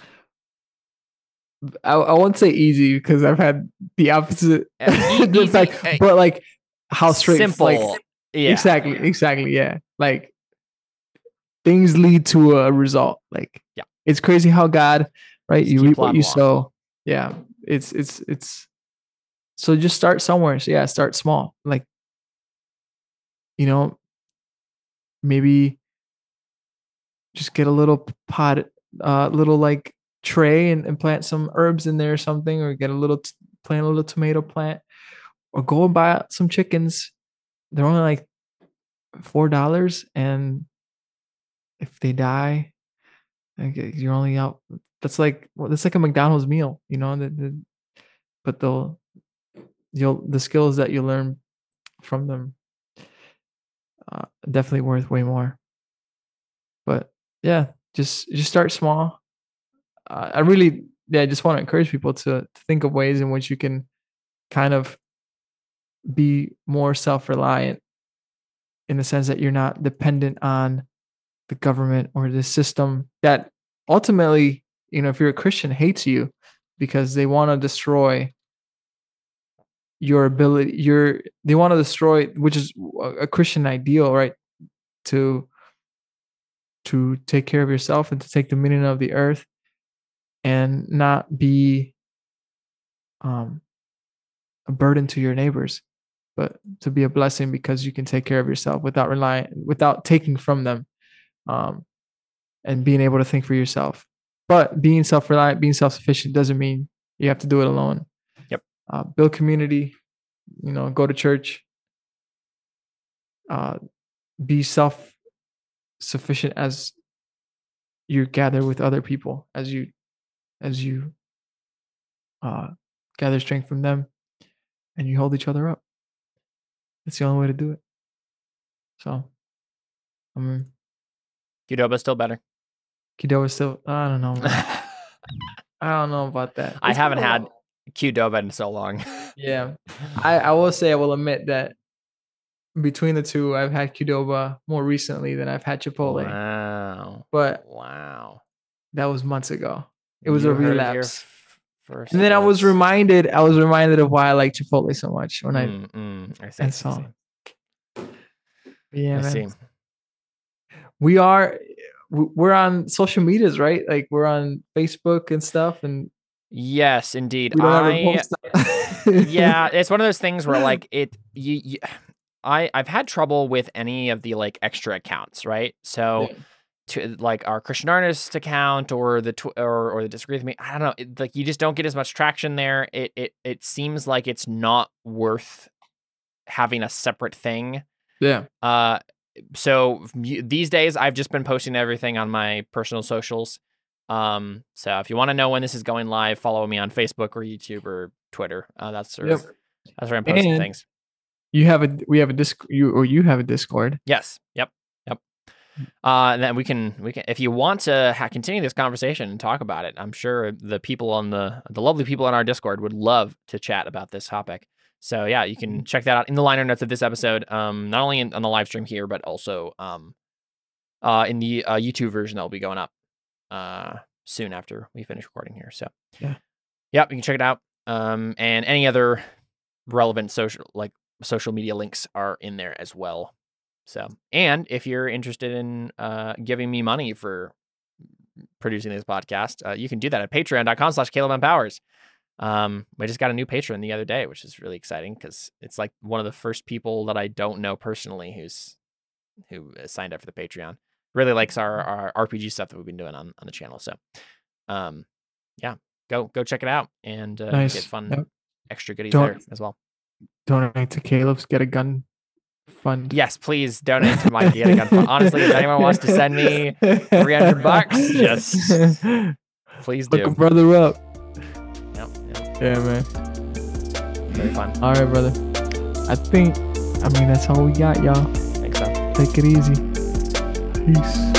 I, I won't say easy because I've had the opposite Uh, e- easy, effect, uh, but like how straight, simple. like, yeah. exactly, exactly, yeah. Like things lead to a result. Like, Yeah. it's crazy how God, right? Just You keep reap what plodding you along. sow. Yeah, it's it's it's. So just start somewhere. So yeah, start small. Like, you know, maybe just get a little pot, uh, little like tray and, and plant some herbs in there or something, or get a little t- plant a little tomato plant, or go and buy some chickens. They're only like four dollars, and if they die, like, you're only out. That's like well, that's like a McDonald's meal, you know. The, the, but they'll you'll the skills that you learn from them uh, definitely worth way more. But yeah, just just start small. Uh, I really yeah, I just want to encourage people to, to think of ways in which you can kind of be more self-reliant in the sense that you're not dependent on the government or the system that ultimately, you know, if you're a Christian, hates you because they want to destroy your ability, your they want to destroy, which is a Christian ideal, right? To to take care of yourself and to take dominion of the earth and not be um a burden to your neighbors, but to be a blessing because you can take care of yourself without relying, without taking from them, um, and being able to think for yourself. But being self-reliant, being self-sufficient doesn't mean you have to do it alone. Yep. Uh, build community, you know, go to church, uh, be self-sufficient as you gather with other people, as you, as you uh, gather strength from them. And you hold each other up. It's the only way to do it. So, I mean, Qdoba's still better. Qdoba is still. I don't know. Man. I don't know about that. I It's haven't been a had while. Qdoba in so long. Yeah, I I will say I will admit that between the two, I've had Qdoba more recently than I've had Chipotle. Wow. But Wow. that was months ago. It was You a heard it here relapse. f- First And then I was folks. reminded. I was reminded of why I like Chipotle so much when I. Mm, mm, I see. and I so, see. Yeah, I man. see. We are. w- We're on social medias, right? Like we're on Facebook and stuff, and Yes, indeed. we don't I ever post stuff. yeah, it's one of those things where like it you, you I I've had trouble with any of the like extra accounts, right? So Yeah. to like our Christian artist account or the tw- or or the disagree with me, I don't know. It, like you just don't get as much traction there. It it it seems like it's not worth having a separate thing. Yeah. Uh, so y- these days I've just been posting everything on my personal socials. Um, so if you want to know when this is going live, follow me on Facebook or YouTube or Twitter. Uh, that's where Yep. that's where I'm posting And- things. You have a. We have a disc. You or you have a Discord. Yes. Yep. Yep. Uh, and then we can we can if you want to ha- continue this conversation and talk about it. I'm sure the people on the the lovely people on our Discord would love to chat about this topic. So yeah, you can check that out in the liner notes of this episode. Um, not only in, on the live stream here, but also um, uh, in the uh, YouTube version that will be going up uh soon after we finish recording here. So Yeah. Yep, you can check it out. Um, and any other relevant social like social media links are in there as well. So, and if you're interested in uh, giving me money for producing this podcast, uh, you can do that at patreon.com slash Caleb M. Powers. Um, I just got a new patron the other day, which is really exciting because it's like one of the first people that I don't know personally who's who signed up for the Patreon. Really likes our, our R P G stuff that we've been doing on, on the channel. So, um, yeah, go go check it out and uh, Nice. get fun Yep. extra goodies Don't- there as well. Donate to Caleb's Get a Gun Fund. Yes, please donate to my Get a Gun Fund. Honestly, if anyone wants to send me three hundred bucks, just please Look a do. brother up. Yep, yep, Yeah, man. very fun. All right, brother. I think. I mean, that's all we got, y'all. Thanks, so. Take it easy. Peace.